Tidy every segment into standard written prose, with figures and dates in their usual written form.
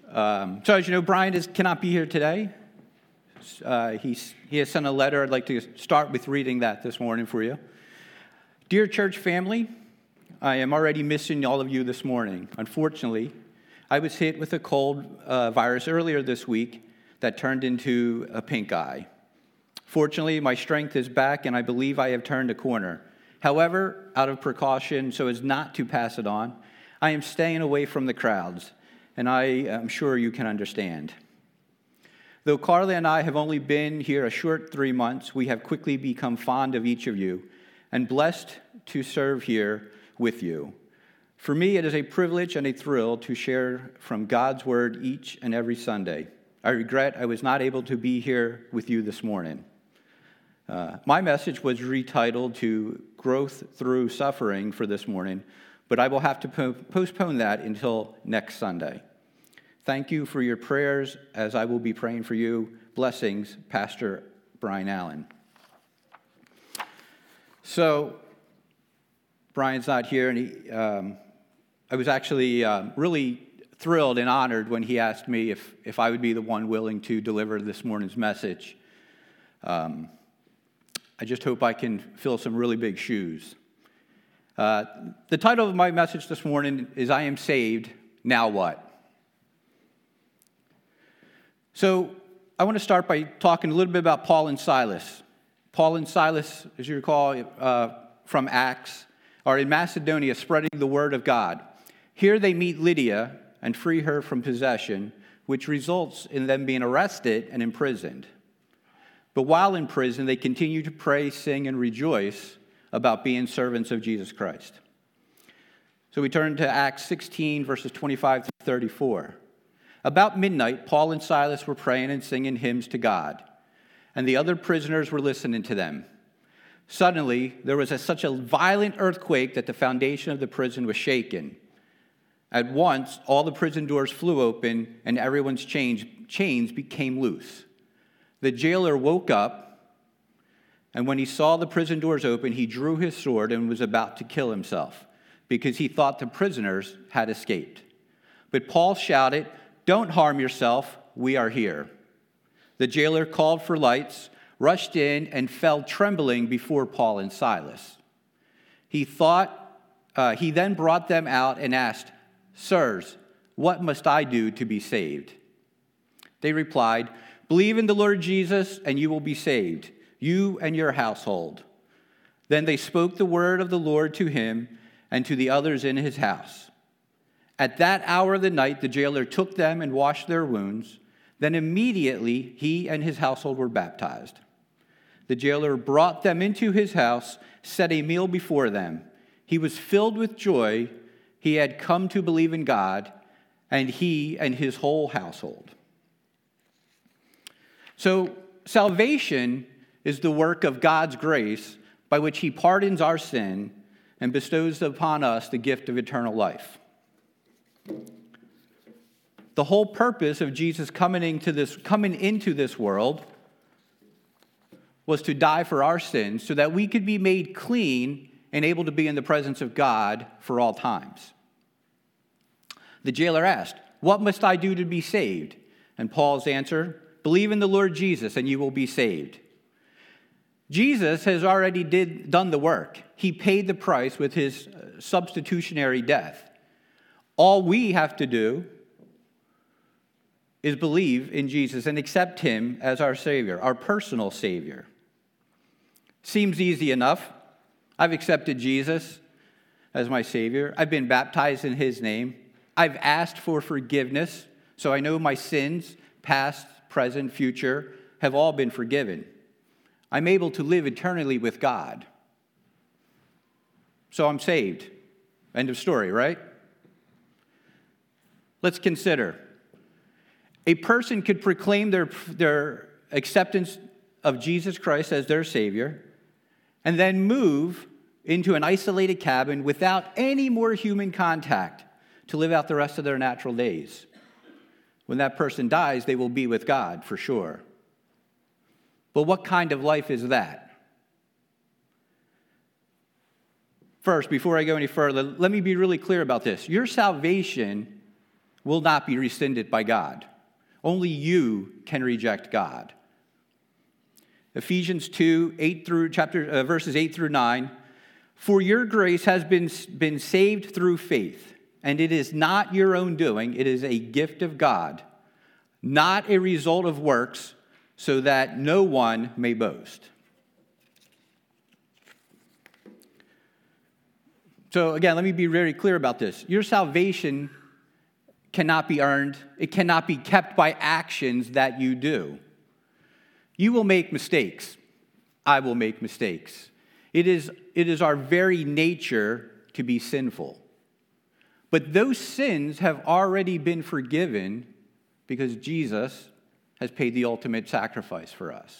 So as you know, Brian cannot be here today. He has sent a letter. I'd like to start with reading that this morning for you. Dear church family, I am already missing all of you this morning. Unfortunately, I was hit with a cold virus earlier this week that turned into a pink eye. Fortunately, my strength is back, and I believe I have turned a corner. However, out of precaution, so as not to pass it on, I am staying away from the crowds, and I am sure you can understand. Though Carla and I have only been here a short 3 months, we have quickly become fond of each of you and blessed to serve here with you. For me, it is a privilege and a thrill to share from God's Word each and every Sunday. I regret I was not able to be here with you this morning. My message was retitled to Growth Through Suffering for this morning, but I will have to postpone that until next Sunday. Thank you for your prayers as I will be praying for you. Blessings, Pastor Brian Allen. So, Brian's not here, and I was actually really thrilled and honored when he asked me if I would be the one willing to deliver this morning's message. I just hope I can fill some really big shoes. The title of my message this morning is I Am Saved, Now What? So I want to start by talking a little bit about Paul and Silas. Paul and Silas, as you recall, from Acts, are in Macedonia spreading the word of God. Here they meet Lydia and free her from possession, which results in them being arrested and imprisoned. But while in prison, they continue to pray, sing, and rejoice about being servants of Jesus Christ. So we turn to Acts 16, verses 25 through 34. About midnight, Paul and Silas were praying and singing hymns to God, and the other prisoners were listening to them. Suddenly, there was such a violent earthquake that the foundation of the prison was shaken. At once, all the prison doors flew open, and everyone's chains became loose. The jailer woke up, and when he saw the prison doors open, he drew his sword and was about to kill himself because he thought the prisoners had escaped. But Paul shouted, "Don't harm yourself, we are here." The jailer called for lights, rushed in, and fell trembling before Paul and Silas. He then brought them out and asked, "Sirs, what must I do to be saved?" They replied, "Believe in the Lord Jesus, and you will be saved, you and your household." Then they spoke the word of the Lord to him and to the others in his house. At that hour of the night, the jailer took them and washed their wounds. Then immediately he and his household were baptized. The jailer brought them into his house, set a meal before them. He was filled with joy. He had come to believe in God, and he and his whole household. So salvation is the work of God's grace by which he pardons our sin and bestows upon us the gift of eternal life. The whole purpose of Jesus coming into this world was to die for our sins so that we could be made clean and able to be in the presence of God for all times. The jailer asked, "What must I do to be saved?" And Paul's answer, "Believe in the Lord Jesus and you will be saved." Jesus has already done the work. He paid the price with his substitutionary death. All we have to do is believe in Jesus and accept him as our Savior, our personal Savior. Seems easy enough. I've accepted Jesus as my Savior. I've been baptized in his name. I've asked for forgiveness, so I know my sins, past, present, future, have all been forgiven. I'm able to live eternally with God. So I'm saved. End of story, right? Let's consider. A person could proclaim their acceptance of Jesus Christ as their Savior and then move into an isolated cabin without any more human contact to live out the rest of their natural days. When that person dies, they will be with God for sure. But what kind of life is that? First, before I go any further, let me be really clear about this. Your salvation will not be rescinded by God. Only you can reject God. Ephesians 2, verses 8 through 9. For your grace has been saved through faith, and it is not your own doing, it is a gift of God, not a result of works, so that no one may boast. So again, let me be very clear about this. Your salvation cannot be earned. It cannot be kept by actions that you do. You will make mistakes. I will make mistakes. It is our very nature to be sinful. But those sins have already been forgiven because Jesus has paid the ultimate sacrifice for us.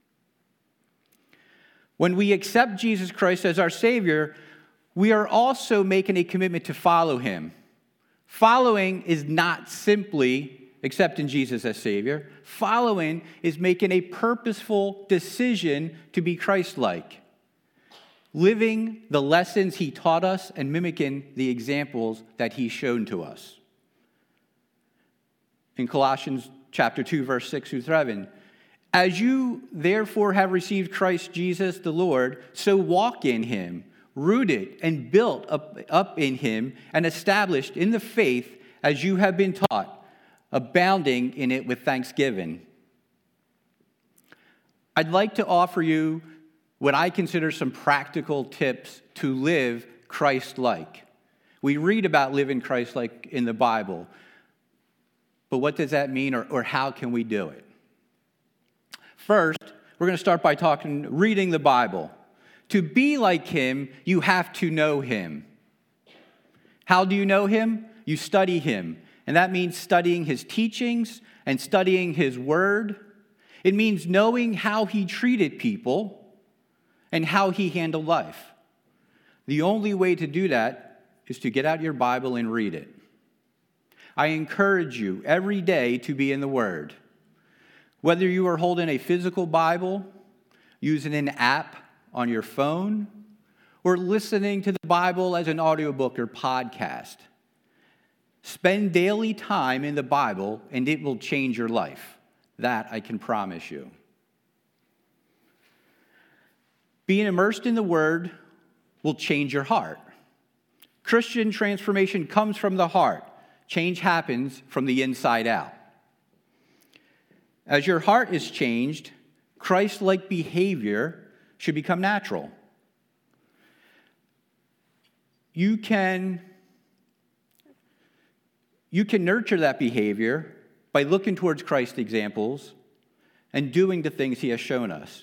When we accept Jesus Christ as our Savior, we are also making a commitment to follow him. Following is not simply accepting Jesus as Savior. Following is making a purposeful decision to be Christ-like, living the lessons he taught us and mimicking the examples that he's shown to us. In Colossians chapter 2, verse 6 through 7, as you therefore have received Christ Jesus the Lord, so walk in him, rooted and built up in him and established in the faith as you have been taught, abounding in it with thanksgiving. I'd like to offer you what I consider some practical tips to live Christ-like. We read about living Christ-like in the Bible, but what does that mean, or how can we do it? First, we're going to start by reading the Bible. To be like him, you have to know him. How do you know him? You study him. And that means studying his teachings and studying his word. It means knowing how he treated people and how he handled life. The only way to do that is to get out your Bible and read it. I encourage you every day to be in the Word. Whether you are holding a physical Bible, using an app on your phone, or listening to the Bible as an audiobook or podcast, spend daily time in the Bible and it will change your life. That I can promise you. Being immersed in the Word will change your heart. Christian transformation comes from the heart. Change happens from the inside out. As your heart is changed, Christ-like behavior should become natural. You can nurture that behavior by looking towards Christ's examples and doing the things he has shown us.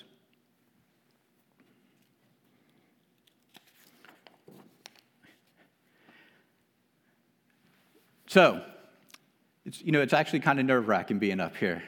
So, it's actually kind of nerve-wracking being up here.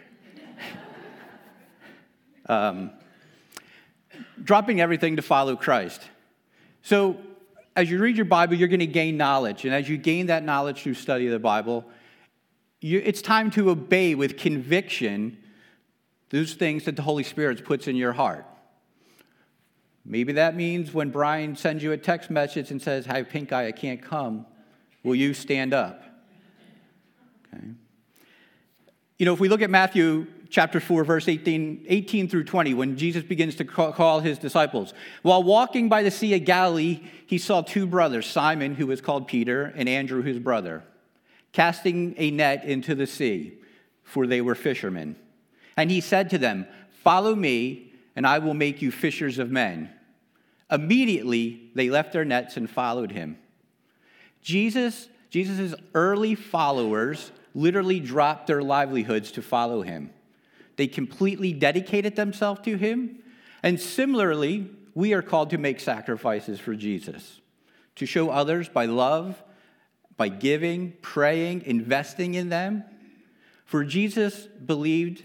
Dropping everything to follow Christ. So, as you read your Bible, you're going to gain knowledge. And as you gain that knowledge through study of the Bible, it's time to obey with conviction those things that the Holy Spirit puts in your heart. Maybe that means when Brian sends you a text message and says, "Hi, pink eye, I can't come," will you stand up? Okay. If we look at Matthew chapter 4, verse 18 through 20, when Jesus begins to call his disciples. While walking by the Sea of Galilee, he saw two brothers, Simon, who was called Peter, and Andrew, his brother, casting a net into the sea, for they were fishermen. And he said to them, "Follow me, and I will make you fishers of men." Immediately, they left their nets and followed him. Jesus' early followers literally dropped their livelihoods to follow him. They completely dedicated themselves to him. And similarly, we are called to make sacrifices for Jesus, to show others by love, by giving, praying, investing in them. For Jesus, belief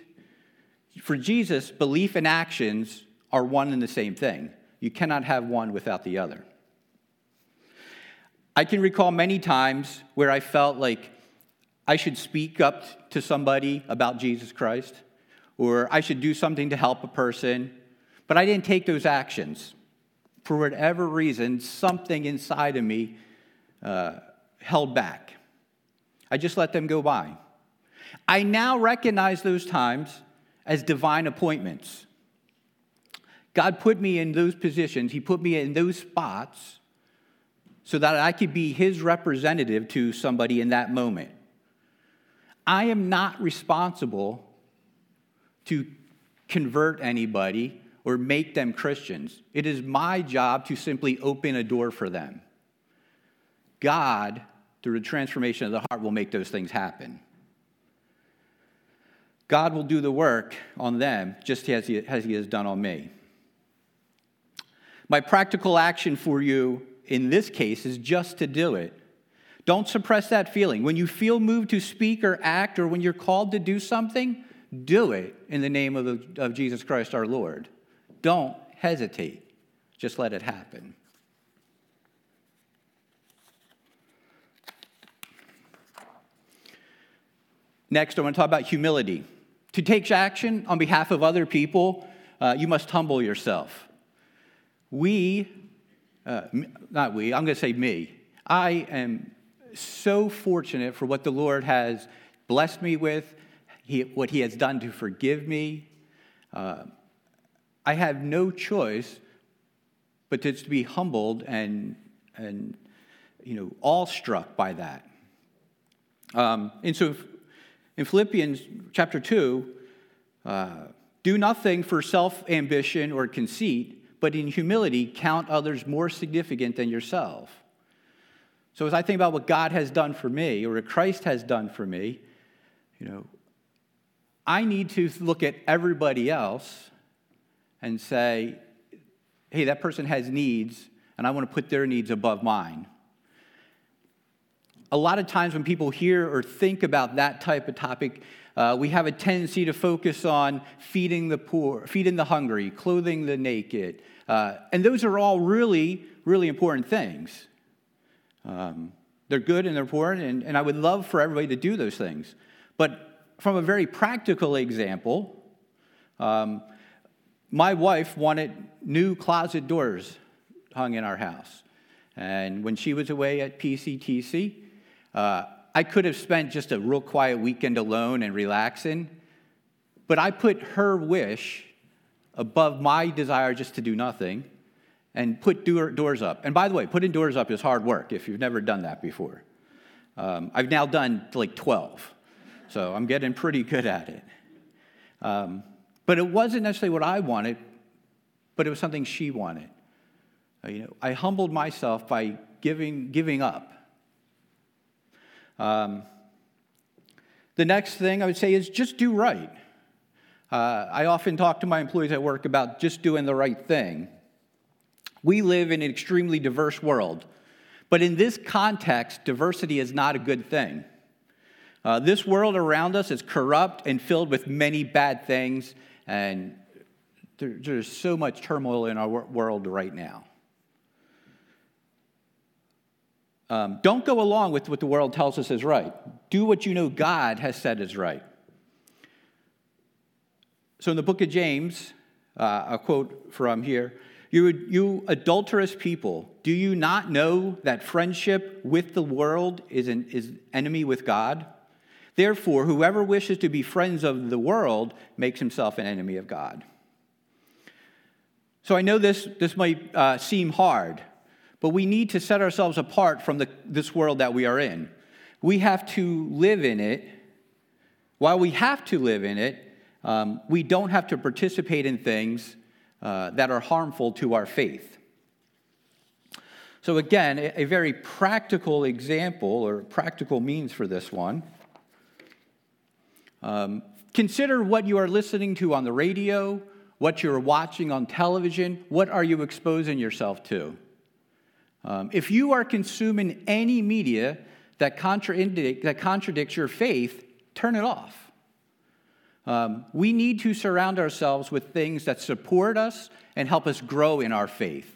and actions are one and the same thing. You cannot have one without the other. I can recall many times where I felt like I should speak up to somebody about Jesus Christ, or I should do something to help a person, but I didn't take those actions. For whatever reason, something inside of me held back. I just let them go by. I now recognize those times as divine appointments. God put me in those positions. He put me in those spots so that I could be his representative to somebody in that moment. I am not responsible to convert anybody or make them Christians. It is my job to simply open a door for them. God, through the transformation of the heart, will make those things happen. God will do the work on them just as he has done on me. My practical action for you in this case is just to do it. Don't suppress that feeling. When you feel moved to speak or act, or when you're called to do something, do it in the name of Jesus Christ our Lord. Don't hesitate. Just let it happen. Next, I want to talk about humility. To take action on behalf of other people, you must humble yourself. I'm going to say me. I am so fortunate for what the Lord has blessed me with, what he has done to forgive me. I have no choice but to be humbled and awestruck by that. And so in Philippians chapter 2, do nothing for self-ambition or conceit, but in humility count others more significant than yourself. So as I think about what God has done for me, or what Christ has done for me, I need to look at everybody else and say, hey, that person has needs, and I want to put their needs above mine. A lot of times when people hear or think about that type of topic, we have a tendency to focus on feeding the poor, feeding the hungry, clothing the naked. And those are all really, really important things. They're good and they're important, and I would love for everybody to do those things. But from a very practical example, my wife wanted new closet doors hung in our house. And when she was away at PCTC, I could have spent just a real quiet weekend alone and relaxing, but I put her wish above my desire just to do nothing and put doors up. And by the way, putting doors up is hard work if you've never done that before. I've now done like 12, so I'm getting pretty good at it. But it wasn't necessarily what I wanted, but it was something she wanted. I humbled myself by giving up. The next thing I would say is just do right. I often talk to my employees at work about just doing the right thing. We live in an extremely diverse world, but in this context, diversity is not a good thing. This world around us is corrupt and filled with many bad things, and there's so much turmoil in our world right now. Don't go along with what the world tells us is right. Do what you know God has said is right. So in the book of James, a quote from here, you adulterous people, do you not know that friendship with the world is enemy with God? Therefore, whoever wishes to be friends of the world makes himself an enemy of God. So I know this might seem hard, but we need to set ourselves apart from this world that we are in. We have to live in it. While we have to live in it, we don't have to participate in things that are harmful to our faith. So again, a very practical example or practical means for this one. Consider what you are listening to on the radio, what you're watching on television. What are you exposing yourself to? If you are consuming any media that contradicts your faith, turn it off. We need to surround ourselves with things that support us and help us grow in our faith.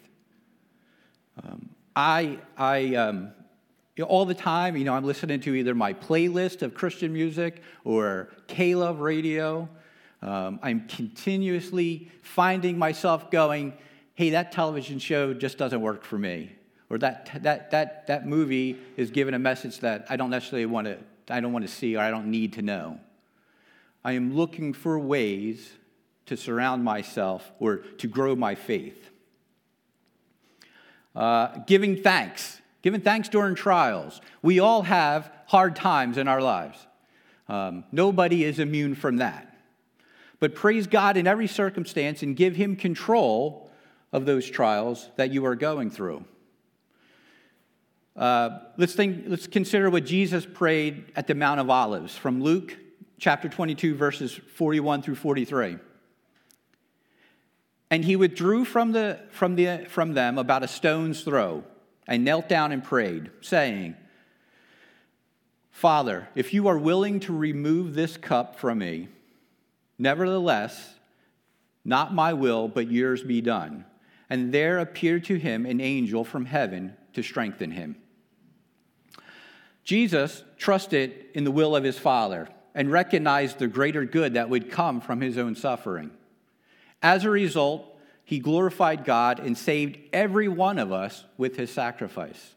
All the time, I'm listening to either my playlist of Christian music or K-Love radio. I'm continuously finding myself going, hey, that television show just doesn't work for me. Or that movie is giving a message that I don't necessarily want to see or I don't need to know. I am looking for ways to surround myself or to grow my faith. Giving thanks during trials. We all have hard times in our lives. Nobody is immune from that. But praise God in every circumstance and give him control of those trials that you are going through. Let's consider what Jesus prayed at the Mount of Olives from Luke chapter 22, verses 41 through 43. And he withdrew from them about a stone's throw and knelt down and prayed, saying, Father, if you are willing to remove this cup from me, nevertheless, not my will, but yours be done. And there appeared to him an angel from heaven to strengthen him. Jesus trusted in the will of his Father and recognized the greater good that would come from his own suffering. As a result, he glorified God and saved every one of us with his sacrifice.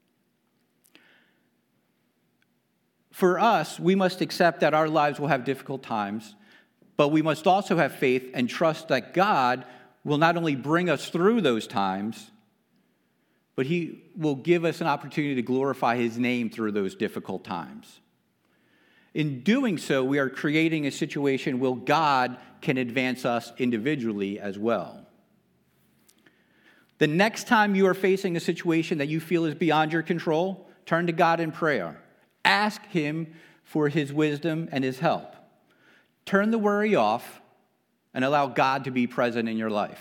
For us, we must accept that our lives will have difficult times, but we must also have faith and trust that God will not only bring us through those times, but he will give us an opportunity to glorify his name through those difficult times. In doing so, we are creating a situation where God can advance us individually as well. The next time you are facing a situation that you feel is beyond your control, turn to God in prayer. Ask him for his wisdom and his help. Turn the worry off and allow God to be present in your life.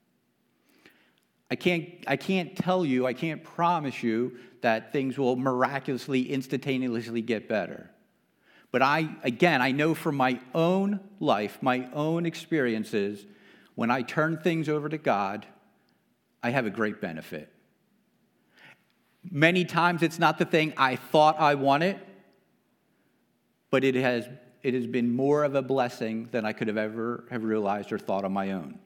I can't tell you, I can't promise you that things will miraculously, instantaneously get better. But I know from my own life, my own experiences, when I turn things over to God, I have a great benefit. Many times it's not the thing I thought I wanted, but it has been more of a blessing than I could have ever have realized or thought on my own.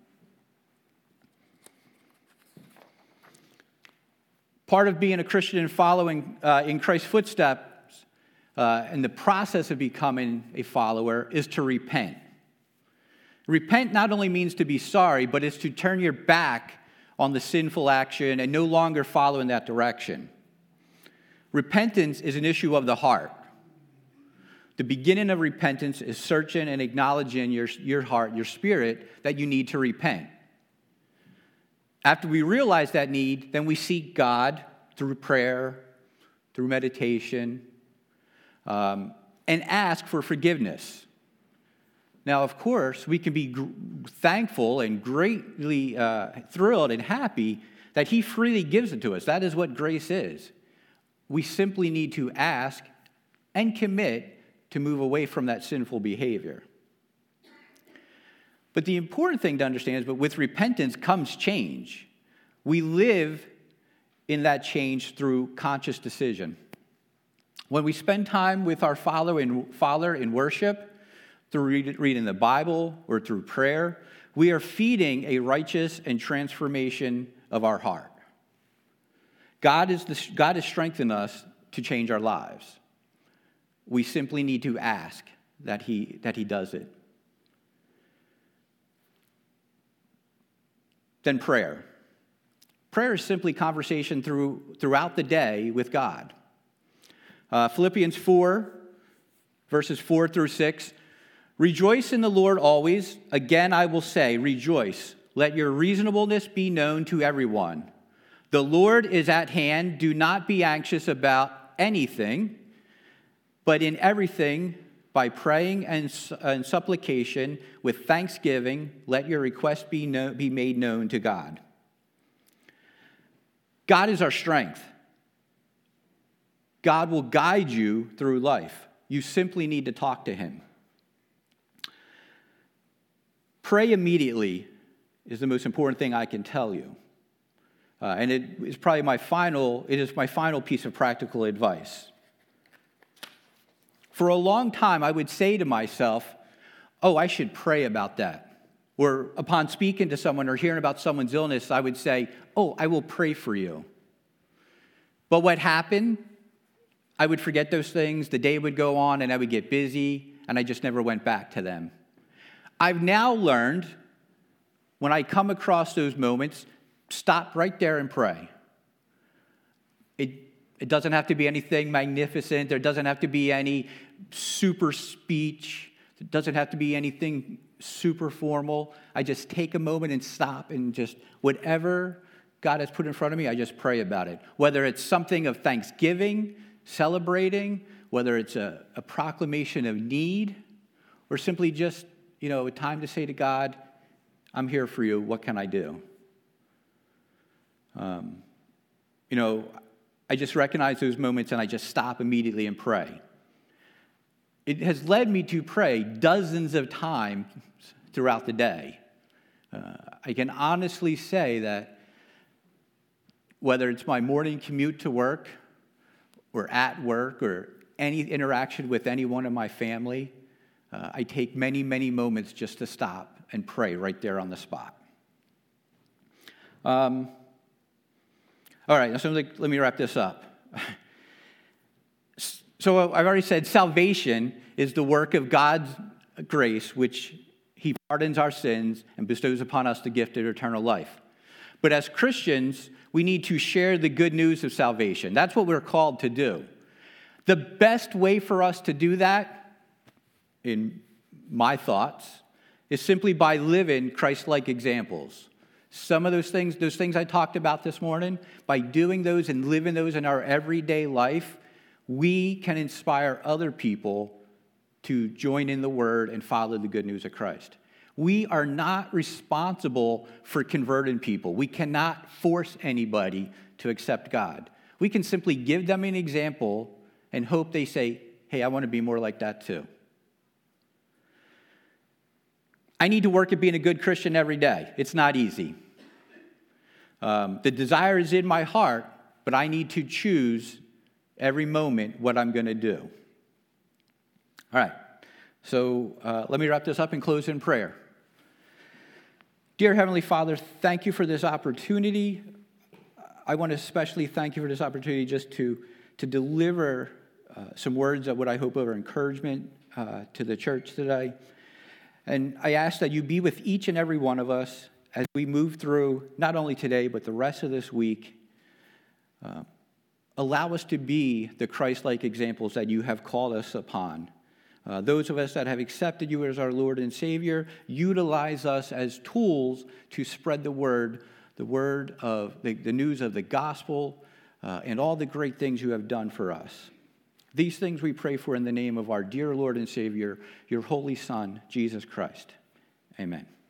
Part of being a Christian and following in Christ's footsteps and the process of becoming a follower is to repent. Repent not only means to be sorry, but it's to turn your back on the sinful action and no longer follow in that direction. Repentance is an issue of the heart. The beginning of repentance is searching and acknowledging your heart, your spirit, that you need to repent. After we realize that need, then we seek God through prayer, through meditation, and ask for forgiveness. Now, of course, we can be thankful and greatly thrilled and happy that he freely gives it to us. That is what grace is. We simply need to ask and commit to move away from that sinful behavior. But the important thing to understand is that with repentance comes change. We live in that change through conscious decision. When we spend time with our Father in worship, through reading the Bible or through prayer, we are feeding a righteous and transformation of our heart. God has strengthened us to change our lives. We simply need to ask that he does it. Then prayer. Prayer is simply conversation throughout the day with God. Philippians 4, verses 4 through 6. Rejoice in the Lord always. Again, I will say, rejoice. Let your reasonableness be known to everyone. The Lord is at hand. Do not be anxious about anything, but in everything, by praying and supplication with thanksgiving, let your requests be made known to God. God is our strength. God will guide you through life. You simply need to talk to him. Pray immediately is the most important thing I can tell you. And it is probably my final piece of practical advice. For a long time, I would say to myself, oh, I should pray about that. Or upon speaking to someone or hearing about someone's illness, I would say, oh, I will pray for you. But what happened? I would forget those things, the day would go on, and I would get busy, and I just never went back to them. I've now learned, when I come across those moments, stop right there and pray. It doesn't have to be anything magnificent. There doesn't have to be any super speech. It doesn't have to be anything super formal. I just take a moment and stop and just whatever God has put in front of me, I just pray about it. Whether it's something of thanksgiving, celebrating, whether it's a proclamation of need, or simply just, a time to say to God, I'm here for you. What can I do? I just recognize those moments and I just stop immediately and pray. It has led me to pray dozens of times throughout the day. I can honestly say that whether it's my morning commute to work or at work or any interaction with anyone in my family, I take many, many moments just to stop and pray right there on the spot. All right, so let me wrap this up. So I've already said salvation is the work of God's grace, which he pardons our sins and bestows upon us the gift of eternal life. But as Christians, we need to share the good news of salvation. That's what we're called to do. The best way for us to do that, in my thoughts, is simply by living Christ-like examples. Some of those things I talked about this morning, by doing those and living those in our everyday life, we can inspire other people to join in the Word and follow the good news of Christ. We are not responsible for converting people. We cannot force anybody to accept God. We can simply give them an example and hope they say, hey, I want to be more like that too. I need to work at being a good Christian every day. It's not easy. The desire is in my heart, but I need to choose every moment what I'm going to do. All right, so let me wrap this up and close in prayer. Dear Heavenly Father, thank you for this opportunity. I want to especially thank you for this opportunity just to deliver some words of what I hope are encouragement to the church today. And I ask that you be with each and every one of us as we move through not only today, but the rest of this week. Allow us to be the Christ-like examples that you have called us upon. Those of us that have accepted you as our Lord and Savior, utilize us as tools to spread the word of the news of the gospel, and all the great things you have done for us. These things we pray for in the name of our dear Lord and Savior, your Holy Son, Jesus Christ. Amen.